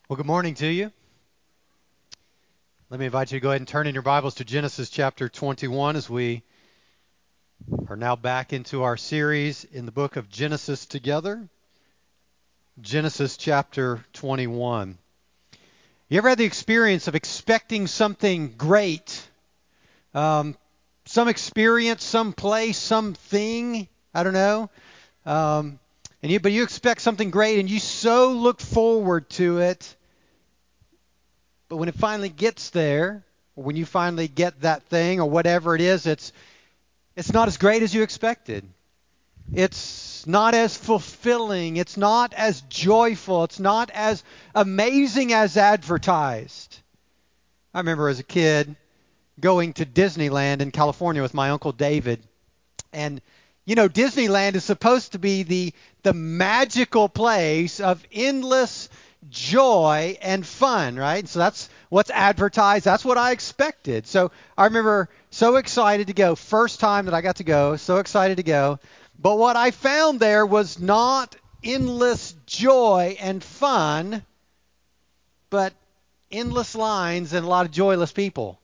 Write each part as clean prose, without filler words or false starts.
Well, good morning to you. Let me invite you to go ahead and turn in your Bibles to Genesis chapter 21 as we are now back into our series in the book of Genesis together. Genesis chapter 21. You ever had the experience of expecting something great? Some experience, some place, something, I don't know. But you expect something great and you so look forward to it. But when it finally gets there, or when you finally get that thing or whatever it is, it's not as great as you expected. It's not as fulfilling. It's not as joyful. It's not as amazing as advertised. I remember as a kid going to Disneyland in California with my Uncle David. And, Disneyland is supposed to be the magical place of endless joy and fun, right? So that's what's advertised. That's what I expected. So I remember so excited to go. First time that I got to go, so excited to go. But what I found there was not endless joy and fun, but endless lines and a lot of joyless people.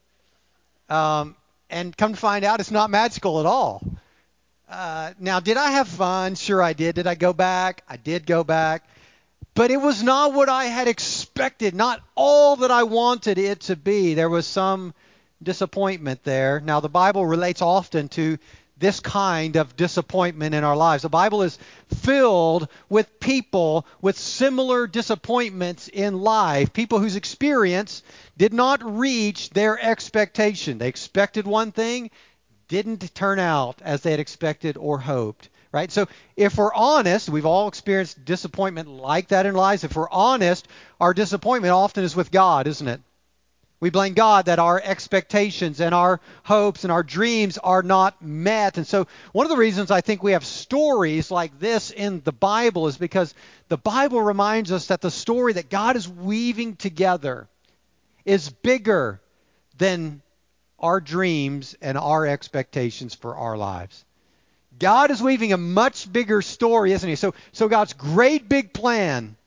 And come to find out, it's not magical at all. Now, did I have fun? Sure I did. Did I go back? I did go back. But it was not what I had expected, not all that I wanted it to be. There was some disappointment there. Now, the Bible relates often to this kind of disappointment in our lives. The Bible is filled with people with similar disappointments in life, people whose experience did not reach their expectation. They expected one thing, didn't turn out as they had expected or hoped. Right? So if we're honest, we've all experienced disappointment like that in lives. If we're honest, our disappointment often is with God, isn't it? We blame God that our expectations and our hopes and our dreams are not met. And so one of the reasons I think we have stories like this in the Bible is because the Bible reminds us that the story that God is weaving together is bigger than our dreams and our expectations for our lives. God is weaving a much bigger story, isn't he? So God's great big plan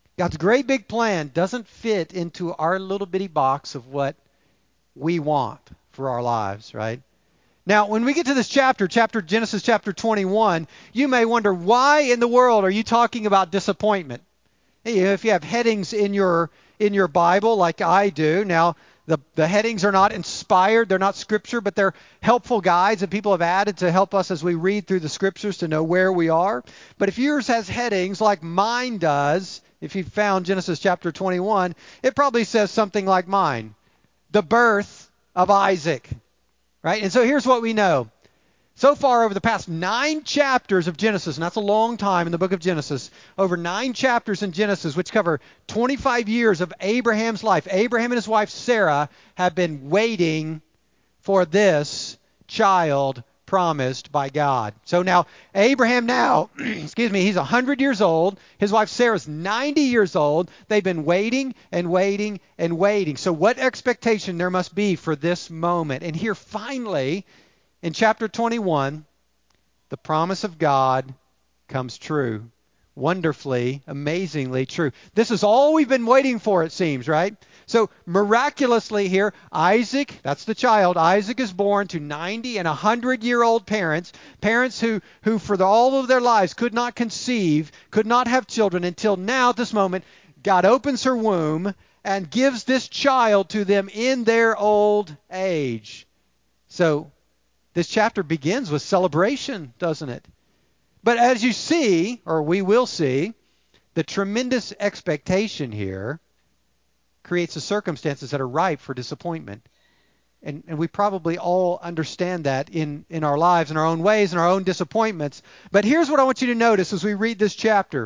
doesn't fit into our little bitty box of what we want for our lives, right? Now, when we get to this Genesis chapter 21, you may wonder, why in the world are you talking about disappointment? If you have headings in your Bible like I do, now the headings are not inspired, they're not scripture, but they're helpful guides that people have added to help us as we read through the scriptures to know where we are. But if yours has headings like mine does, if you found Genesis chapter 21, it probably says something like mine, the birth of Isaac, right? And so here's what we know. So far, over the past 9 chapters of Genesis, and that's a long time in the book of Genesis, over 9 chapters in Genesis, which cover 25 years of Abraham's life, Abraham and his wife Sarah have been waiting for this child promised by God. So now, Abraham he's 100 years old. His wife Sarah's 90 years old. They've been waiting and waiting and waiting. So what expectation there must be for this moment? And here, finally, in chapter 21, the promise of God comes true. Wonderfully, amazingly true. This is all we've been waiting for, it seems, right? So miraculously here, Isaac, that's the child, Isaac is born to 90 and 100-year-old parents who for all of their lives could not conceive, could not have children until now at this moment, God opens her womb and gives this child to them in their old age. So this chapter begins with celebration, doesn't it? But as you see, or we will see, the tremendous expectation here creates the circumstances that are ripe for disappointment. And we probably all understand that in our lives, in our own ways, in our own disappointments. But here's what I want you to notice as we read this chapter.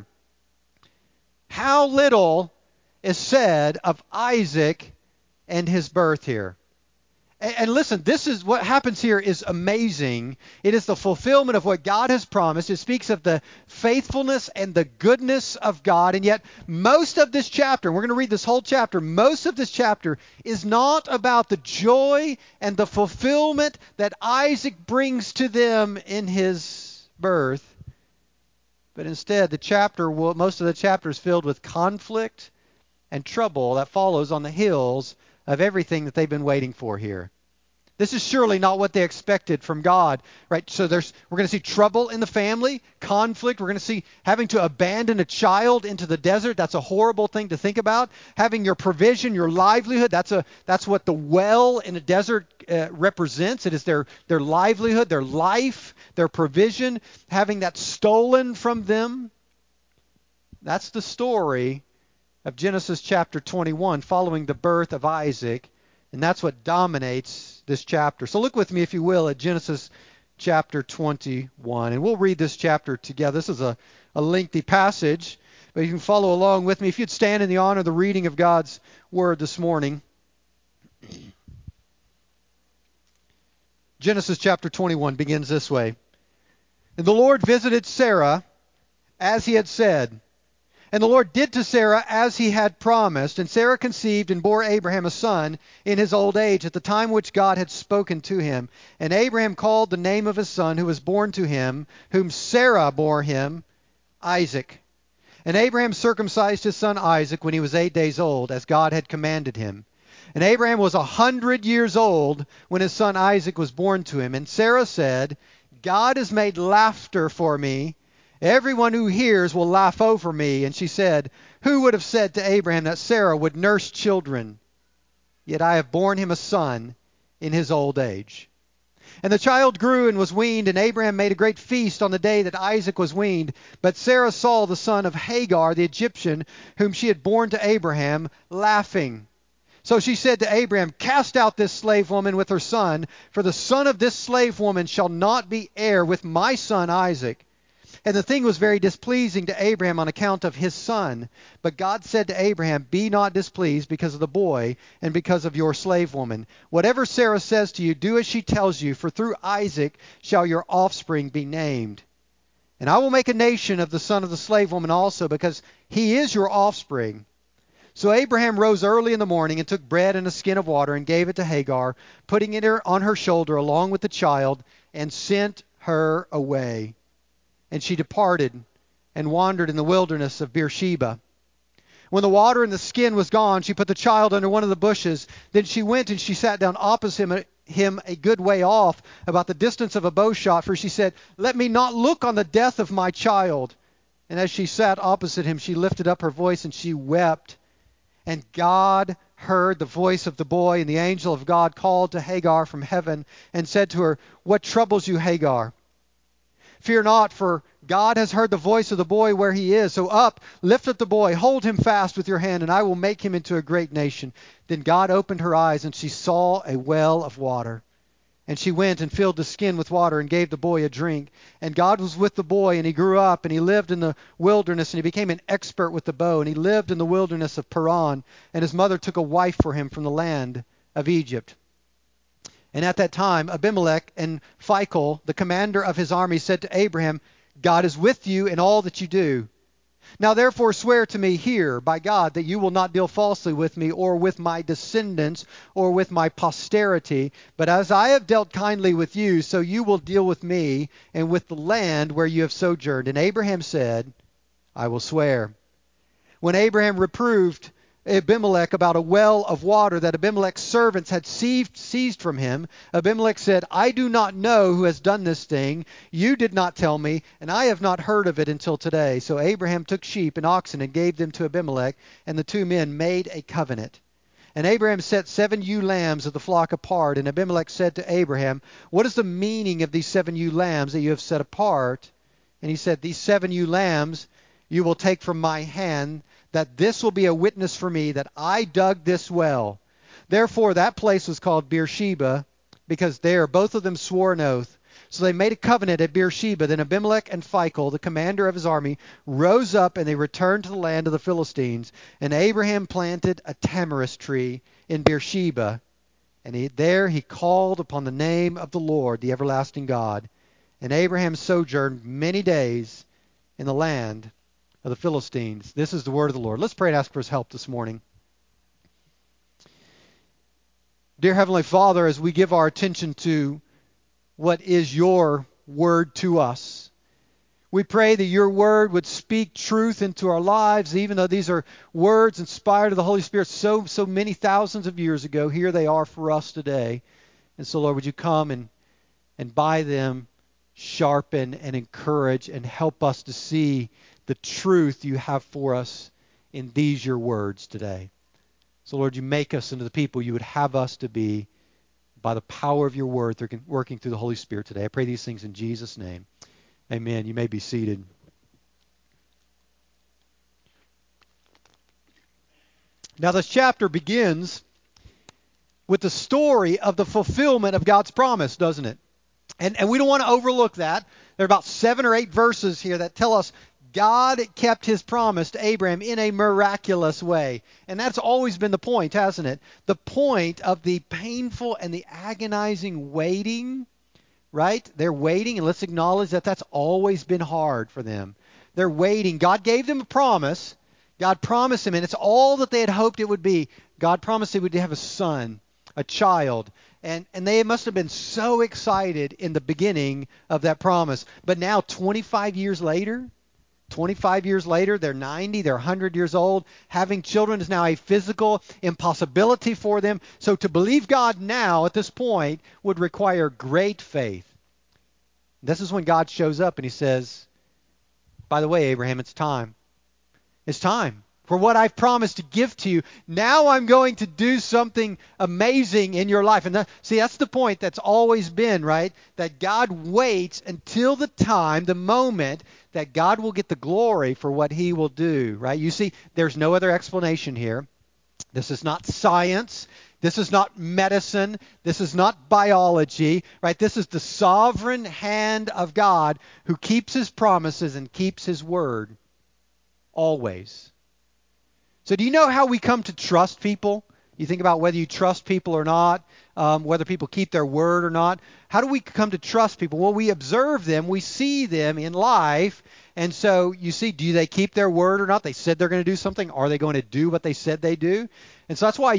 How little is said of Isaac and his birth here. And listen, this is what happens here is amazing. It is the fulfillment of what God has promised. It speaks of the faithfulness and the goodness of God. And yet most of this chapter, and we're going to read this whole chapter, most of this chapter is not about the joy and the fulfillment that Isaac brings to them in his birth. But instead, most of the chapter is filled with conflict and trouble that follows on the heels of everything that they've been waiting for here. This is surely not what they expected from God, right? So we're going to see trouble in the family, conflict. We're going to see having to abandon a child into the desert. That's a horrible thing to think about. Having your provision, your livelihood. That's what the well in a desert represents. It is their livelihood, their life, their provision. Having that stolen from them. That's the story of Genesis chapter 21, following the birth of Isaac. And that's what dominates this chapter. So look with me, if you will, at Genesis chapter 21. And we'll read this chapter together. This is a lengthy passage, but you can follow along with me. If you'd stand in the honor of the reading of God's word this morning. Genesis chapter 21 begins this way. And the Lord visited Sarah as he had said. And the Lord did to Sarah as he had promised. And Sarah conceived and bore Abraham a son in his old age at the time which God had spoken to him. And Abraham called the name of his son who was born to him, whom Sarah bore him, Isaac. And Abraham circumcised his son Isaac when he was 8 days old, as God had commanded him. And Abraham was 100 years old when his son Isaac was born to him. And Sarah said, God has made laughter for me. Everyone who hears will laugh over me. And she said, who would have said to Abraham that Sarah would nurse children? Yet I have borne him a son in his old age. And the child grew and was weaned, and Abraham made a great feast on the day that Isaac was weaned. But Sarah saw the son of Hagar, the Egyptian, whom she had borne to Abraham, laughing. So she said to Abraham, cast out this slave woman with her son, for the son of this slave woman shall not be heir with my son Isaac. And the thing was very displeasing to Abraham on account of his son. But God said to Abraham, be not displeased because of the boy and because of your slave woman. Whatever Sarah says to you, do as she tells you, for through Isaac shall your offspring be named. And I will make a nation of the son of the slave woman also, because he is your offspring. So Abraham rose early in the morning and took bread and a skin of water and gave it to Hagar, putting it on her shoulder along with the child, and sent her away. And she departed and wandered in the wilderness of Beersheba. When the water in the skin was gone, she put the child under one of the bushes. Then she went and she sat down opposite him a good way off, about the distance of a bow shot, for she said, let me not look on the death of my child. And as she sat opposite him, she lifted up her voice and she wept. And God heard the voice of the boy, and the angel of God called to Hagar from heaven and said to her, what troubles you, Hagar? Fear not, for God has heard the voice of the boy where he is. So up, lift up the boy, hold him fast with your hand, and I will make him into a great nation. Then God opened her eyes, and she saw a well of water. And she went and filled the skin with water and gave the boy a drink. And God was with the boy, and he grew up, and he lived in the wilderness, and he became an expert with the bow. And he lived in the wilderness of Paran, and his mother took a wife for him from the land of Egypt. And at that time, Abimelech and Phicol, the commander of his army, said to Abraham, God is with you in all that you do. Now therefore swear to me here by God that you will not deal falsely with me or with my descendants or with my posterity, but as I have dealt kindly with you, so you will deal with me and with the land where you have sojourned. And Abraham said, I will swear. When Abraham reproved Abimelech about a well of water that Abimelech's servants had seized from him, Abimelech said, I do not know who has done this thing. You did not tell me, and I have not heard of it until today. So Abraham took sheep and oxen and gave them to Abimelech, and the two men made a covenant. And Abraham set 7 ewe lambs of the flock apart, and Abimelech said to Abraham, what is the meaning of these 7 ewe lambs that you have set apart? And he said, these 7 ewe lambs you will take from my hand, that this will be a witness for me that I dug this well. Therefore that place was called Beersheba, because there both of them swore an oath. So they made a covenant at Beersheba. Then Abimelech and Phicol, the commander of his army, rose up, and they returned to the land of the Philistines. And Abraham planted a tamarisk tree in Beersheba, and there he called upon the name of the Lord, the everlasting God. And Abraham sojourned many days in the land of the Philistines. This is the word of the Lord. Let's pray and ask for his help this morning. Dear Heavenly Father, as we give our attention to what is your word to us, We pray that your word would speak truth into our lives, even though these are words inspired of the Holy Spirit so many thousands of years ago. Here they are for us today. And so, Lord, would you come and by them sharpen and encourage and help us to see the truth you have for us in these your words today. So, Lord, you make us into the people you would have us to be by the power of your word working through the Holy Spirit today. I pray these things in Jesus' name. Amen. You may be seated. Now, this chapter begins with the story of the fulfillment of God's promise, doesn't it? And we don't want to overlook that. There are about 7 or 8 verses here that tell us God kept his promise to Abraham in a miraculous way. And that's always been the point, hasn't it? The point of the painful and the agonizing waiting, right? They're waiting, and let's acknowledge that that's always been hard for them. They're waiting. God gave them a promise. God promised them, and it's all that they had hoped it would be. God promised they would have a son, a child. And they must have been so excited in the beginning of that promise. But now, 25 years later, they're 90, they're 100 years old. Having children is now a physical impossibility for them. So to believe God now at this point would require great faith. This is when God shows up and he says, by the way, Abraham, it's time. It's time for what I've promised to give to you. Now I'm going to do something amazing in your life. And that's the point that's always been, right? That God waits until the time, the moment that God will get the glory for what he will do, right? You see, there's no other explanation here. This is not science. This is not medicine. This is not biology, right? This is the sovereign hand of God who keeps his promises and keeps his word always. So do you know how we come to trust people? You think about whether you trust people or not, whether people keep their word or not. How do we come to trust people? Well, we observe them. We see them in life. And so you see, do they keep their word or not? They said they're going to do something. Are they going to do what they said they do? And so that's why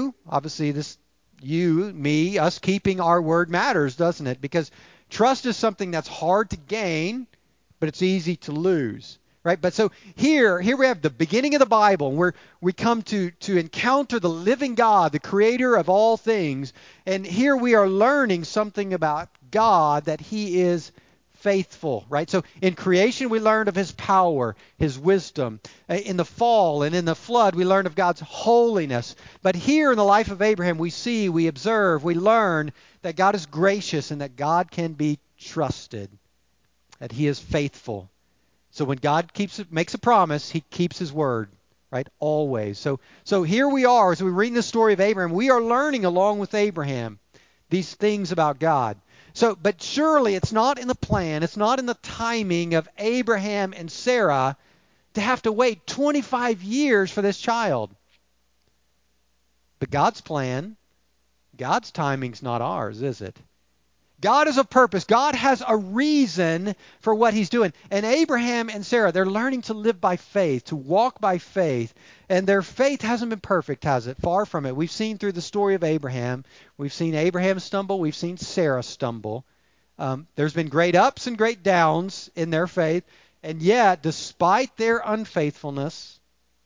me, us keeping our word matters, doesn't it? Because trust is something that's hard to gain, but it's easy to lose. Right? But so here we have the beginning of the Bible, where we come to encounter the living God, the creator of all things. And here we are learning something about God, that he is faithful, right? So in creation we learned of his power, his wisdom. In the fall and in the flood we learned of God's holiness. But here in the life of Abraham we see, we observe, we learn that God is gracious and that God can be trusted, that he is faithful. So when God makes a promise, he keeps his word, right? Always. So here we are, as we read the story of Abraham, we are learning along with Abraham these things about God. But surely it's not in the plan, it's not in the timing of Abraham and Sarah to have to wait 25 years for this child. But God's plan, God's timing's not ours, is it? God has a purpose. God has a reason for what he's doing. And Abraham and Sarah, they're learning to live by faith, to walk by faith. And their faith hasn't been perfect, has it? Far from it. We've seen through the story of Abraham. We've seen Abraham stumble. We've seen Sarah stumble. There's been great ups and great downs in their faith. And yet, despite their unfaithfulness,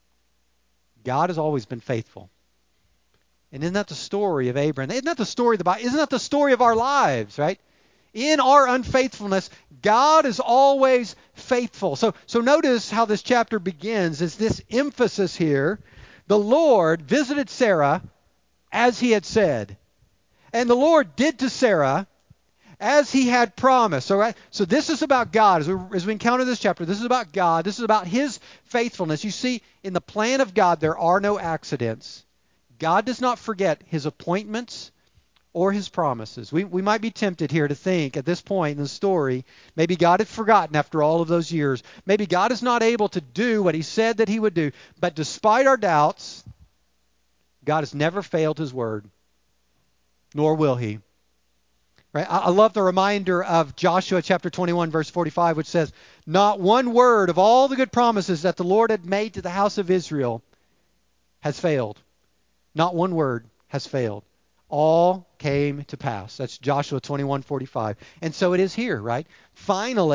God has always been faithful. And isn't that the story of Abraham? Isn't that the story of the Bible? Isn't that the story of our lives, right? In our unfaithfulness, God is always faithful. So notice how this chapter begins, is this emphasis here. The Lord visited Sarah as he had said. And the Lord did to Sarah as he had promised. All right? So this is about God. As we encounter this chapter, this is about God. This is about his faithfulness. You see, in the plan of God, there are no accidents. God does not forget his appointments or his promises. We might be tempted here to think at this point in the story, maybe God had forgotten after all of those years. Maybe God is not able to do what he said that he would do. But despite our doubts, God has never failed his word, nor will he. Right? I love the reminder of Joshua chapter 21, verse 45, which says, "Not one word of all the good promises that the Lord had made to the house of Israel has failed." Not one word has failed. All came to pass. That's Joshua 21:45. And so it is here, right? Finally,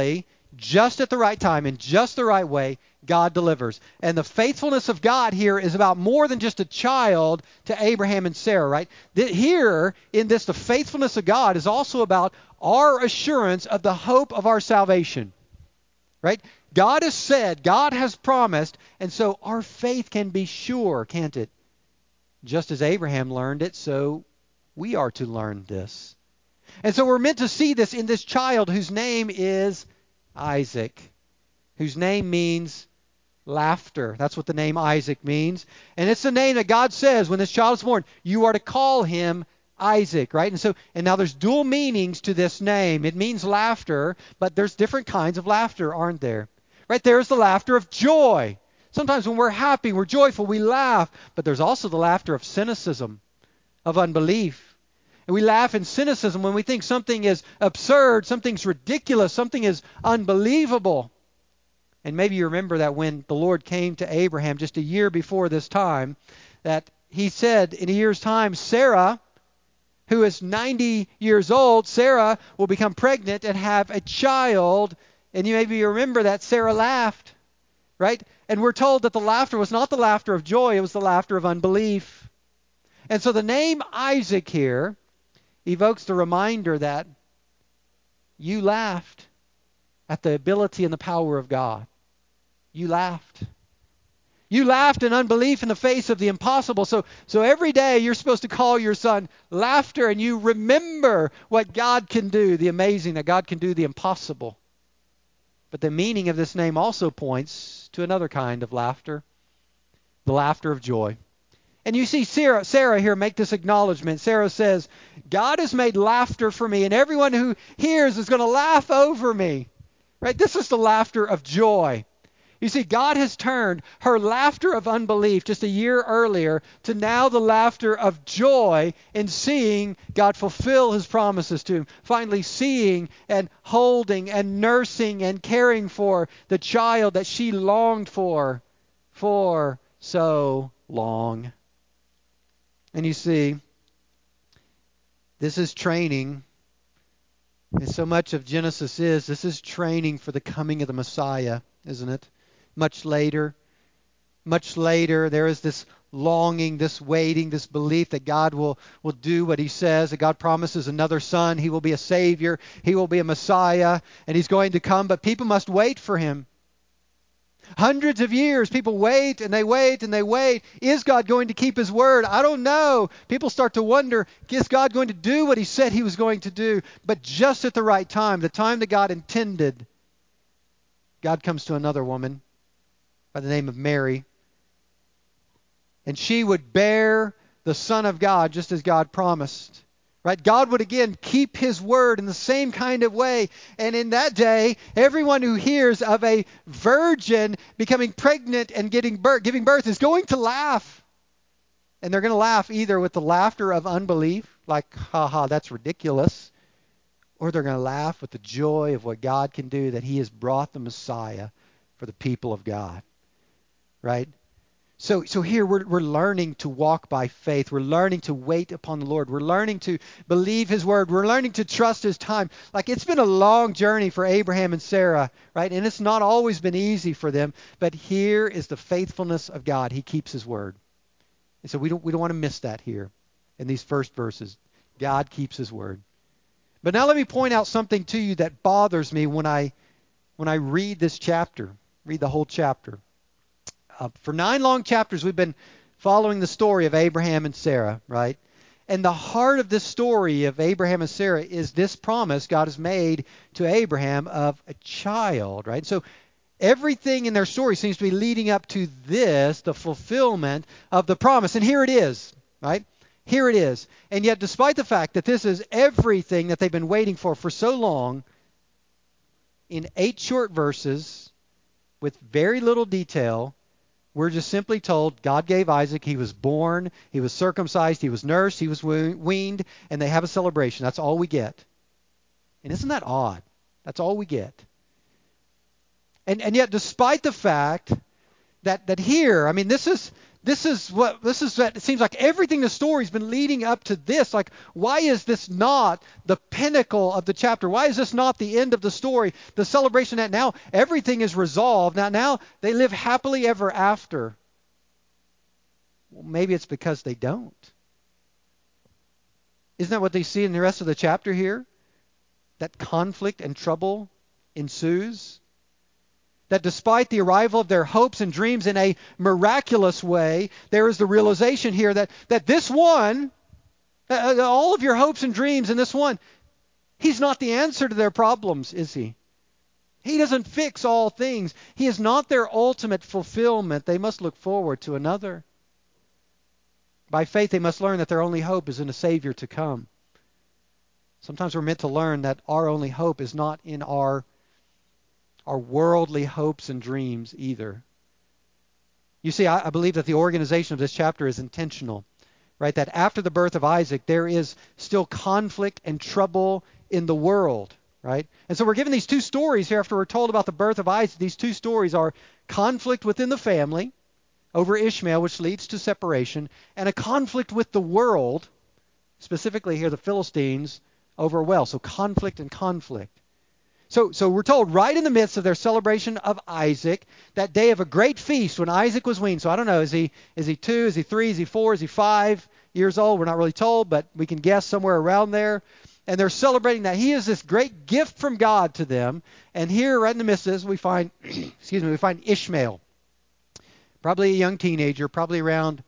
just at the right time, in just the right way, God delivers. And the faithfulness of God here is about more than just a child to Abraham and Sarah, right? Here, in this, the faithfulness of God is also about our assurance of the hope of our salvation, right? God has said, God has promised, and so our faith can be sure, can't it? Just as Abraham learned it, so we are to learn this. And so we're meant to see this in this child whose name is Isaac, whose name means laughter. That's what the name Isaac means. And it's the name that God says when this child is born, you are to call him Isaac, right? And now there's dual meanings to this name. It means laughter, but there's different kinds of laughter, aren't there? Right? There's the laughter of joy. Sometimes when we're happy, we're joyful, we laugh. But there's also the laughter of cynicism, of unbelief. And we laugh in cynicism when we think something is absurd, something's ridiculous, something is unbelievable. And maybe you remember that when the Lord came to Abraham just a year before this time, that he said in a year's time, Sarah, who is 90 years old, Sarah will become pregnant and have a child. And you maybe remember that Sarah laughed, right? And we're told that the laughter was not the laughter of joy, it was the laughter of unbelief. And so the name Isaac here evokes the reminder that you laughed at the ability and the power of God. You laughed. You laughed in unbelief in the face of the impossible. So every day you're supposed to call your son laughter, and you remember what God can do, the amazing, that God can do the impossible. But the meaning of this name also points to another kind of laughter, the laughter of joy. And you see Sarah here make this acknowledgement. Sarah says, God has made laughter for me, and everyone who hears is going to laugh over me. Right? This is the laughter of joy. You see, God has turned her laughter of unbelief just a year earlier to now the laughter of joy in seeing God fulfill his promises to him. Finally seeing and holding and nursing and caring for the child that she longed for so long. And you see, this is training. And so much of Genesis this is training for the coming of the Messiah, isn't it? Much later, there is this longing, this waiting, this belief that God will do what he says, that God promises another son, he will be a Savior, he will be a Messiah, and he's going to come, but people must wait for him. Hundreds of years, people wait and they wait and they wait. Is God going to keep his word? I don't know. People start to wonder, is God going to do what he said he was going to do? But just at the right time, the time that God intended, God comes to another woman by the name of Mary. And she would bear the Son of God just as God promised. Right? God would again keep his word in the same kind of way. And in that day, everyone who hears of a virgin becoming pregnant and giving birth is going to laugh. And they're going to laugh either with the laughter of unbelief, like, ha, that's ridiculous, or they're going to laugh with the joy of what God can do, that he has brought the Messiah for the people of God. Right? So here we're learning to walk by faith. We're learning to wait upon the Lord. We're learning to believe his word. We're learning to trust his time. Like, it's been a long journey for Abraham and Sarah, right? And it's not always been easy for them. But here is the faithfulness of God. He keeps his word. And so we don't want to miss that here in these first verses. God keeps his word. But now let me point out something to you that bothers me when I read this chapter, read the whole chapter. For 9 long chapters, we've been following the story of Abraham and Sarah, right? And the heart of this story of Abraham and Sarah is this promise God has made to Abraham of a child, right? So everything in their story seems to be leading up to this, the fulfillment of the promise. And here it is, right? Here it is. And yet, despite the fact that this is everything that they've been waiting for so long, in 8 short verses, with very little detail, we're just simply told God gave Isaac, he was born, he was circumcised, he was nursed, he was weaned, and they have a celebration. That's all we get. And isn't that odd? That's all we get. And yet, despite the fact that here, I mean, this It seems like everything in the story's been leading up to this. Like, why is this not the pinnacle of the chapter? Why is this not the end of the story? The celebration that now everything is resolved. Now they live happily ever after. Well, maybe it's because they don't. Isn't that what they see in the rest of the chapter here? That conflict and trouble ensues. That despite the arrival of their hopes and dreams in a miraculous way, there is the realization here that this one, all of your hopes and dreams in this one, he's not the answer to their problems, is he? He doesn't fix all things. He is not their ultimate fulfillment. They must look forward to another. By faith, they must learn that their only hope is in a Savior to come. Sometimes we're meant to learn that our only hope is not in our worldly hopes and dreams either. You see, I believe that the organization of this chapter is intentional, right? That after the birth of Isaac, there is still conflict and trouble in the world, right? And so we're given these two stories here after we're told about the birth of Isaac. These two stories are conflict within the family over Ishmael, which leads to separation, and a conflict with the world, specifically here the Philistines, over a well. So conflict and conflict. So we're told right in the midst of their celebration of Isaac, that day of a great feast when Isaac was weaned. So I don't know, is he 2, is he 3, is he 4, is he 5 years old? We're not really told, but we can guess somewhere around there. And they're celebrating that he is this great gift from God to them. And here, right in the midst of this, we find, we find Ishmael, probably a young teenager, probably around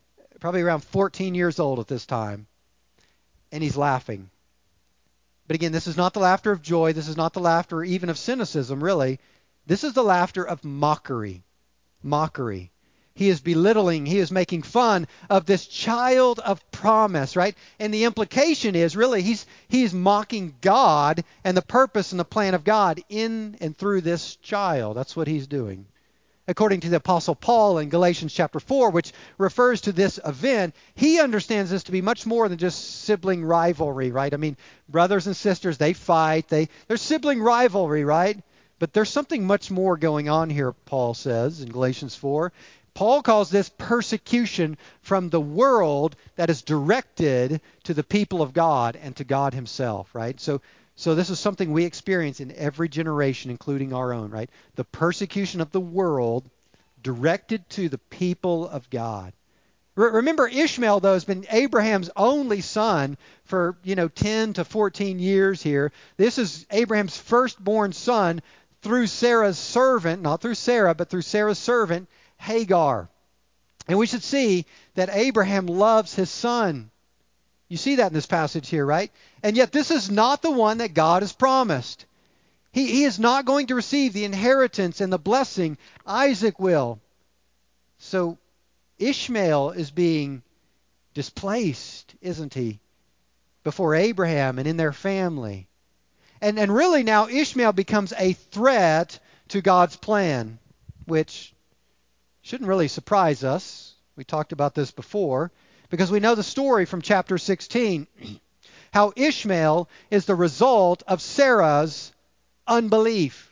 14 years old at this time, and he's laughing. But again, this is not the laughter of joy. This is not the laughter even of cynicism, really. This is the laughter of mockery. Mockery. He is belittling. He is making fun of this child of promise, right? And the implication is, really, he's mocking God and the purpose and the plan of God in and through this child. That's what he's doing. According to the Apostle Paul in Galatians chapter 4, which refers to this event, he understands this to be much more than just sibling rivalry, right? I mean, brothers and sisters, they fight. There's sibling rivalry, right? But there's something much more going on here, Paul says in Galatians 4. Paul calls this persecution from the world that is directed to the people of God and to God himself, right? So this is something we experience in every generation, including our own, right? The persecution of the world directed to the people of God. Remember, Ishmael, though, has been Abraham's only son for, 10 to 14 years here. This is Abraham's firstborn son through Sarah's servant, not through Sarah, but through Sarah's servant, Hagar. And we should see that Abraham loves his son. You see that in this passage here, right? And yet this is not the one that God has promised. He is not going to receive the inheritance and the blessing. Isaac will. So Ishmael is being displaced, isn't he, before Abraham and in their family. And really now Ishmael becomes a threat to God's plan, which shouldn't really surprise us. We talked about this before, because we know the story from chapter 16, how Ishmael is the result of Sarah's unbelief.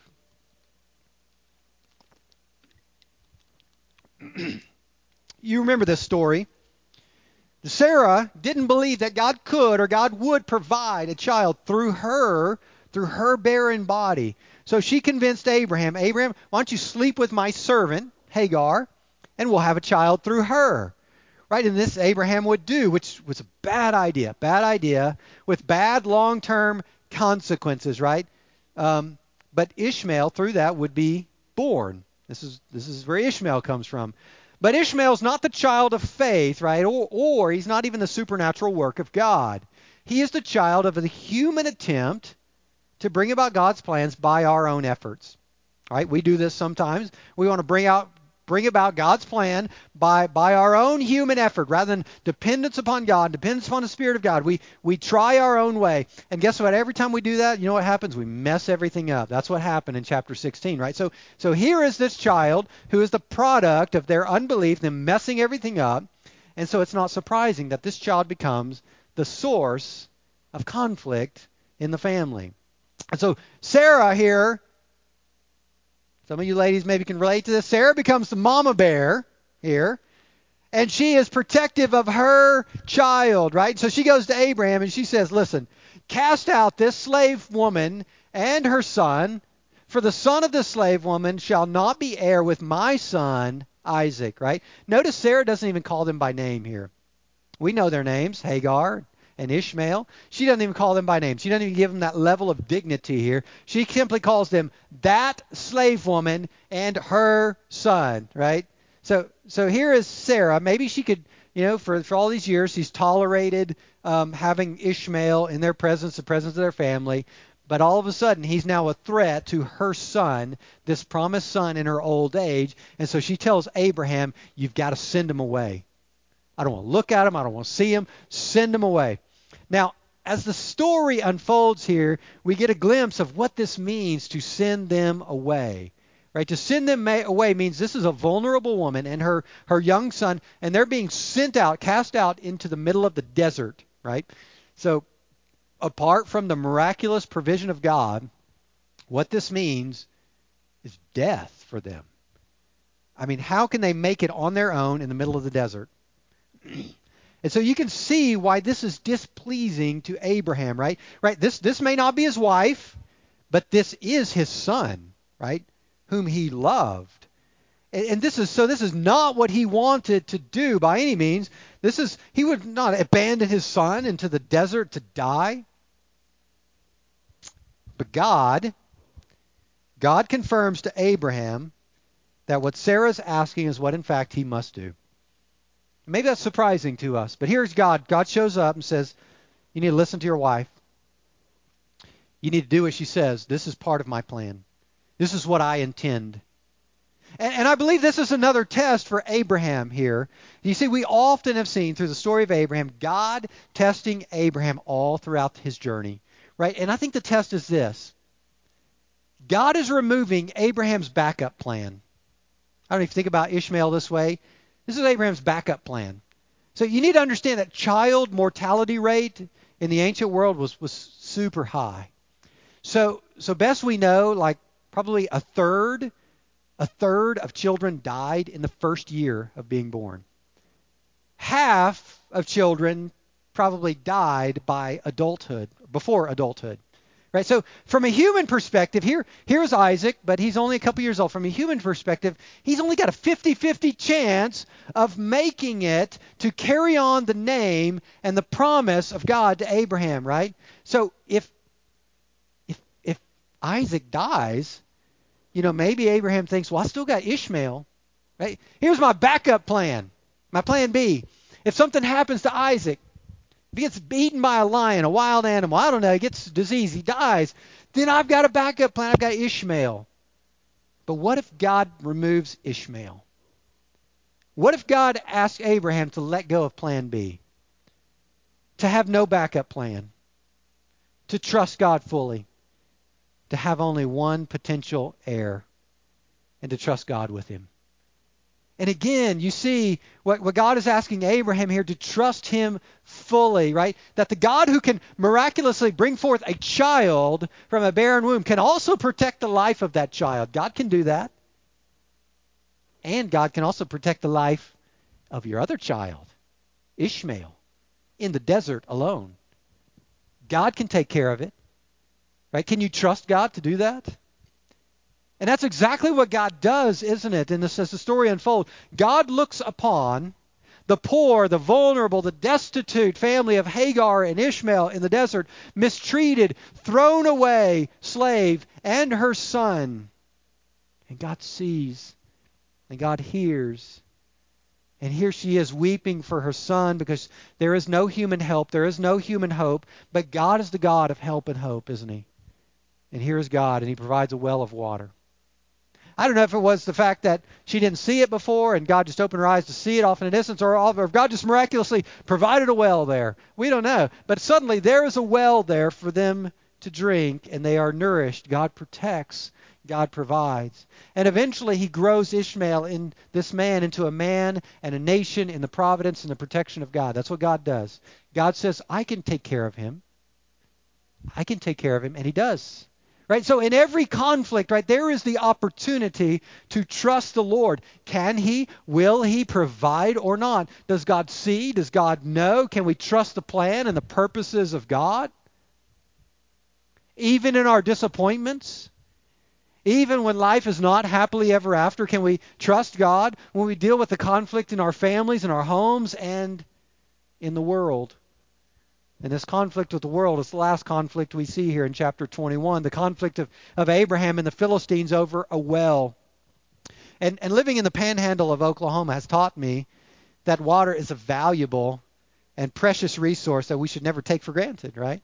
You remember this story. Sarah didn't believe that God could or God would provide a child through her barren body. So she convinced Abraham, why don't you sleep with my servant, Hagar, and we'll have a child through her. Right, and this Abraham would do, which was a bad idea with bad long-term consequences, right? But Ishmael, through that, would be born. This is where Ishmael comes from. But Ishmael's not the child of faith, right? Or he's not even the supernatural work of God. He is the child of a human attempt to bring about God's plans by our own efforts. Right? We do this sometimes. We want to bring about God's plan by our own human effort rather than dependence upon God, dependence upon the Spirit of God. We try our own way. And guess what? Every time we do that, you know what happens? We mess everything up. That's what happened in chapter 16, right? So here is this child who is the product of their unbelief, them messing everything up. And so it's not surprising that this child becomes the source of conflict in the family. And so Sarah here, some of you ladies maybe can relate to this. Sarah becomes the mama bear here. And she is protective of her child, right? So she goes to Abraham and she says, listen, cast out this slave woman and her son, for the son of this slave woman shall not be heir with my son Isaac, right? Notice Sarah doesn't even call them by name here. We know their names, Hagar and Ishmael. She doesn't even call them by name. She doesn't even give them that level of dignity here. She simply calls them that slave woman and her son, right? So here is Sarah. Maybe she could, for all these years, she's tolerated having Ishmael in their presence, the presence of their family. But all of a sudden, he's now a threat to her son, this promised son in her old age. And so she tells Abraham, you've got to send him away. I don't want to look at him. I don't want to see him. Send him away. Now, as the story unfolds here, we get a glimpse of what this means to send them away. Right? To send them away means this is a vulnerable woman and her young son, and they're being sent out, cast out into the middle of the desert. Right? So apart from the miraculous provision of God, what this means is death for them. I mean, how can they make it on their own in the middle of the desert? And so you can see why this is displeasing to Abraham, right? Right? This may not be his wife, but this is his son, right? Whom he loved. And this is not what he wanted to do by any means. He would not abandon his son into the desert to die. But God confirms to Abraham that what Sarah's asking is what in fact he must do. Maybe that's surprising to us, but here's God. God shows up and says, you need to listen to your wife. You need to do what she says. This is part of my plan. This is what I intend. And I believe this is another test for Abraham here. You see, we often have seen through the story of Abraham, God testing Abraham all throughout his journey. Right? And I think the test is this. God is removing Abraham's backup plan. I don't know if you think about Ishmael this way. This is Abraham's backup plan. So you need to understand that child mortality rate in the ancient world was super high. So best we know, like probably a third of children died in the first year of being born. Half of children probably died by adulthood, before adulthood. Right? So from a human perspective, here's Isaac, but he's only a couple years old. From a human perspective, he's only got a 50-50 chance of making it to carry on the name and the promise of God to Abraham, right? So if Isaac dies, maybe Abraham thinks, well, I still got Ishmael, right? Here's my backup plan, my plan B. If something happens to Isaac, if he gets eaten by a lion, a wild animal, I don't know, he gets disease, he dies, then I've got a backup plan. I've got Ishmael. But what if God removes Ishmael? What if God asks Abraham to let go of plan B? To have no backup plan? To trust God fully? To have only one potential heir? And to trust God with him? And again, you see what God is asking Abraham here, to trust him fully, right? That the God who can miraculously bring forth a child from a barren womb can also protect the life of that child. God can do that. And God can also protect the life of your other child, Ishmael, in the desert alone. God can take care of it. Right? Can you trust God to do that? And that's exactly what God does, isn't it? And as the story unfolds, God looks upon the poor, the vulnerable, the destitute family of Hagar and Ishmael in the desert, mistreated, thrown away, slave, and her son. And God sees, and God hears. And here she is weeping for her son because there is no human help, there is no human hope, but God is the God of help and hope, isn't he? And here is God, and he provides a well of water. I don't know if it was the fact that she didn't see it before and God just opened her eyes to see it off in a distance, or if God just miraculously provided a well there. We don't know. But suddenly there is a well there for them to drink, and they are nourished. God protects. God provides. And eventually he grows Ishmael, in this man, into a man and a nation in the providence and the protection of God. That's what God does. God says, I can take care of him. I can take care of him, and he does. Right? So in every conflict, right, there is the opportunity to trust the Lord. Can He, will He provide or not? Does God see? Does God know? Can we trust the plan and the purposes of God? Even in our disappointments, even when life is not happily ever after, can we trust God when we deal with the conflict in our families, in our homes, and in the world? And this conflict with the world is the last conflict we see here in chapter 21, the conflict of Abraham and the Philistines over a well. And living in the panhandle of Oklahoma has taught me that water is a valuable and precious resource that we should never take for granted, right?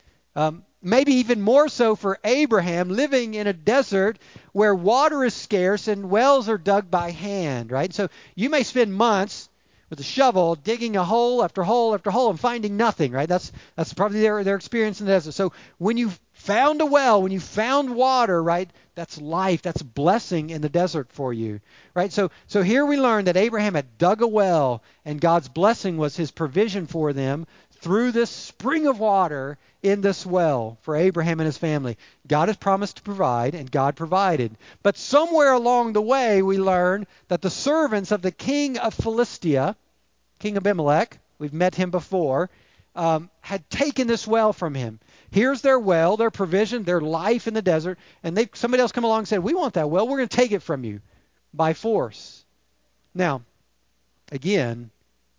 Maybe even more so for Abraham, living in a desert where water is scarce and wells are dug by hand, right? So you may spend months with a shovel digging a hole after hole after hole and finding nothing, right? That's probably their experience in the desert. So when you found a well, when you found water, right, that's life, that's blessing in the desert for you, right? So here we learn that Abraham had dug a well, and God's blessing was his provision for them through this spring of water in this well for Abraham and his family. God has promised to provide, and God provided. But somewhere along the way, we learn that the servants of the king of Philistia, King Abimelech, we've met him before, had taken this well from him. Here's their well, their provision, their life in the desert, and somebody else come along and said, we want that well, we're going to take it from you by force. Now, again,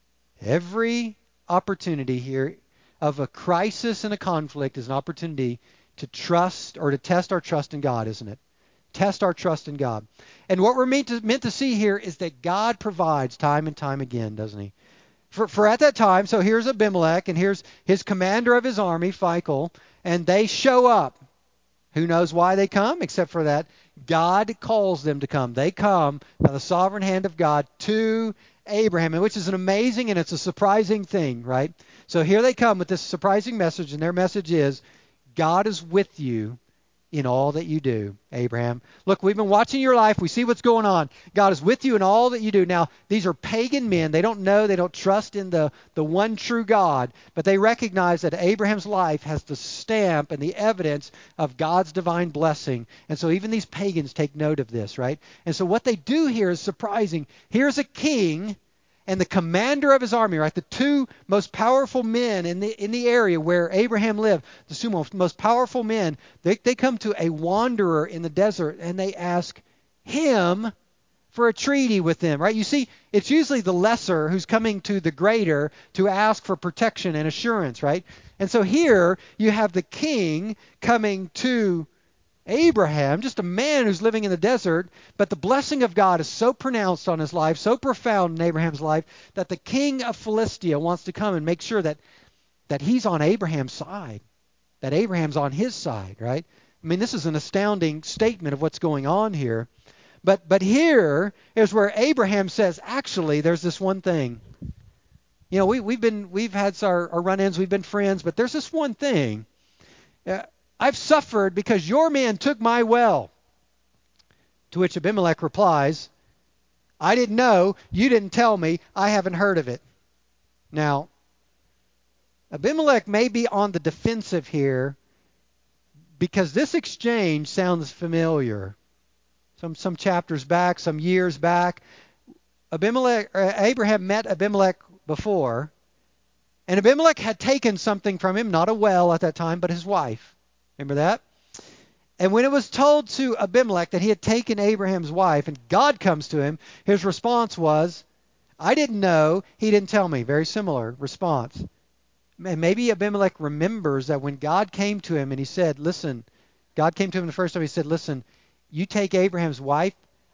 every opportunity here of a crisis and a conflict is an opportunity to trust or to test our trust in God, isn't it? Test our trust in God. And what we're meant to see here is that God provides time and time again, doesn't he? For at that time, so here's Abimelech, and here's his commander of his army, Phicol, and they show up. Who knows why they come, except for that God calls them to come. They come by the sovereign hand of God to Abraham, which is an amazing and it's a surprising thing, right? So here they come with this surprising message, and their message is, God is with you in all that you do, Abraham. Look, we've been watching your life. We see what's going on. God is with you in all that you do. Now, these are pagan men. They don't know, they don't trust in the one true God, but they recognize that Abraham's life has the stamp and the evidence of God's divine blessing. And so even these pagans take note of this, right? And so what they do here is surprising. Here's a king and the commander of his army, right? The two most powerful men in the area where Abraham lived, the two most powerful men, they come to a wanderer in the desert and they ask him for a treaty with them, right? You see, it's usually the lesser who's coming to the greater to ask for protection and assurance, right? And so here you have the king coming to Abraham, just a man who's living in the desert, but the blessing of God is so pronounced on his life, so profound in Abraham's life, that the king of Philistia wants to come and make sure that he's on Abraham's side, that Abraham's on his side, right? I mean, this is an astounding statement of what's going on here. But here is where Abraham says, actually, there's this one thing. You know, we've had our run-ins, we've been friends, but there's this one thing. I've suffered because your man took my well. To which Abimelech replies, I didn't know, you didn't tell me, I haven't heard of it. Now, Abimelech may be on the defensive here because this exchange sounds familiar. Some chapters back, some years back, Abraham met Abimelech before, and Abimelech had taken something from him, not a well at that time, but his wife. Remember that? And when it was told to Abimelech that he had taken Abraham's wife and God comes to him, his response was, I didn't know, he didn't tell me. Very similar response. And maybe Abimelech remembers that when God came to him and he said, listen, God came to him the first time, he said, listen, you take Abraham's wife,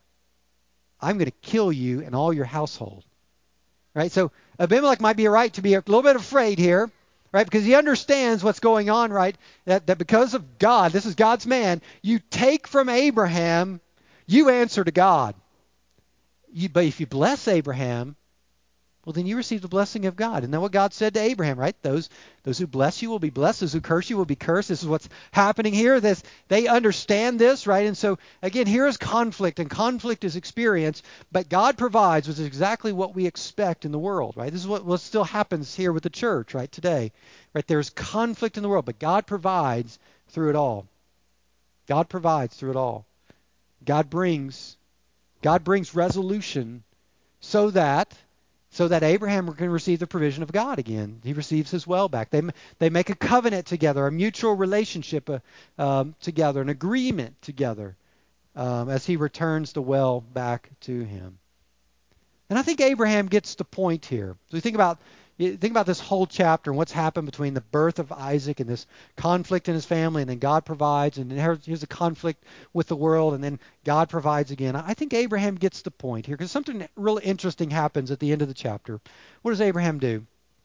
I'm going to kill you and all your household. Right? So Abimelech might be right to be a little bit afraid here. Right? Because he understands what's going on, right? That because of God, this is God's man, you take from Abraham, you answer to God. But if you bless Abraham, well, then you receive the blessing of God. Isn't that what God said to Abraham, right? Those who bless you will be blessed. Those who curse you will be cursed. This is what's happening here. They understand this, right? And so, again, here is conflict, and conflict is experience, but God provides, which is exactly what we expect in the world, right? This is what still happens here with the church, right, today. Right? There's conflict in the world, but God provides through it all. God provides through it all. God brings resolution so that Abraham can receive the provision of God again. He receives his well back. They make a covenant together, a mutual relationship together, an agreement together as he returns the well back to him. And I think Abraham gets the point here. So you think about this whole chapter and what's happened between the birth of Isaac and this conflict in his family, and then God provides, and then here's a conflict with the world, and then God provides again. I think Abraham gets the point here because something really interesting happens at the end of the chapter. What does Abraham do?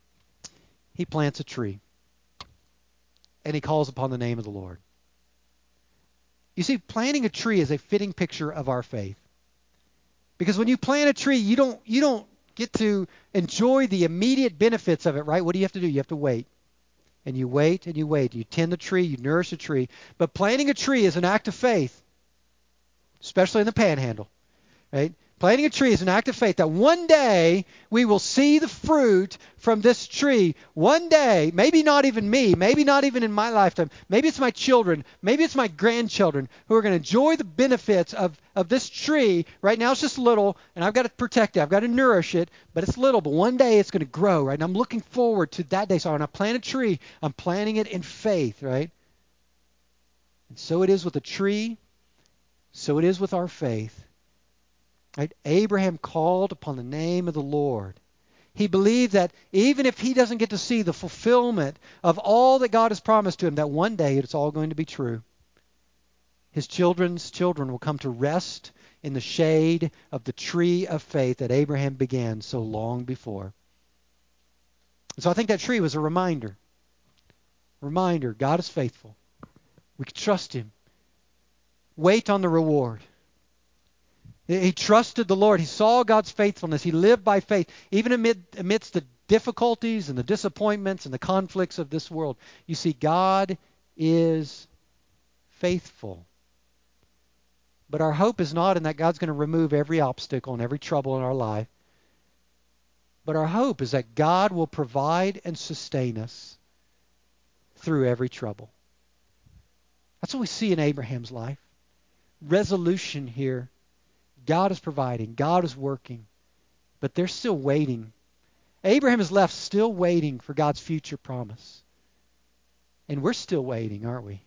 He plants a tree, and he calls upon the name of the Lord. You see, planting a tree is a fitting picture of our faith. Because when you plant a tree, you don't get to enjoy the immediate benefits of it, right? What do you have to do? You have to wait. And you wait and you wait. You tend the tree, you nourish the tree. But planting a tree is an act of faith, especially in the panhandle, right? Planting a tree is an act of faith that one day we will see the fruit from this tree. One day, maybe not even me, maybe not even in my lifetime, maybe it's my children, maybe it's my grandchildren who are going to enjoy the benefits of this tree. Right now it's just little, and I've got to protect it, I've got to nourish it, but it's little, but one day it's going to grow, right? And I'm looking forward to that day. So when I plant a tree, I'm planting it in faith, right? And so it is with a tree, so it is with our faith. Right? Abraham called upon the name of the Lord. He believed that even if he doesn't get to see the fulfillment of all that God has promised to him, that one day it's all going to be true. His children's children will come to rest in the shade of the tree of faith that Abraham began so long before. And so I think that tree was a reminder. Reminder, God is faithful. We can trust him. Wait on the reward. He trusted the Lord. He saw God's faithfulness. He lived by faith, even amidst the difficulties and the disappointments and the conflicts of this world. You see, God is faithful. But our hope is not in that God's going to remove every obstacle and every trouble in our life. But our hope is that God will provide and sustain us through every trouble. That's what we see in Abraham's life. Resolution here. God is providing. God is working. But they're still waiting. Abraham is left still waiting for God's future promise. And we're still waiting, aren't we?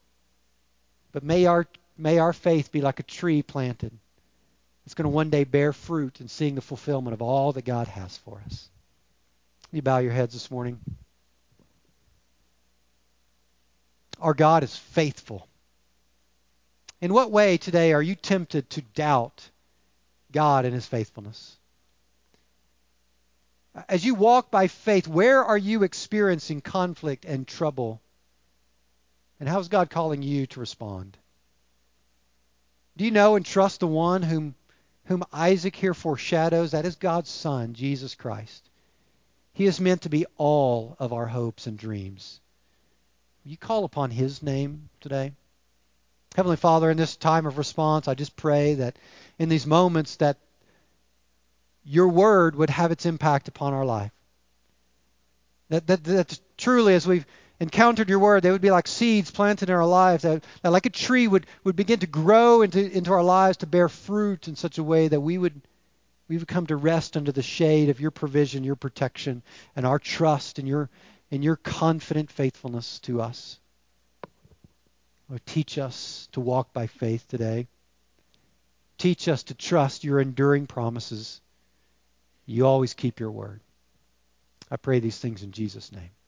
But may our faith be like a tree planted. It's going to one day bear fruit in seeing the fulfillment of all that God has for us. You bow your heads this morning. Our God is faithful. In what way today are you tempted to doubt God and his faithfulness? As you walk by faith, where are you experiencing conflict and trouble? And how is God calling you to respond? Do you know and trust the one whom Isaac here foreshadows? That is God's Son, Jesus Christ. He is meant to be all of our hopes and dreams. Will you call upon his name today? Heavenly Father, in this time of response, I just pray that in these moments that your word would have its impact upon our life. That truly, as we've encountered your word, they would be like seeds planted in our lives, that like a tree would begin to grow into our lives to bear fruit in such a way that we would come to rest under the shade of your provision, your protection, and our trust in your confident faithfulness to us. Lord, teach us to walk by faith today. Teach us to trust your enduring promises. You always keep your word. I pray these things in Jesus' name.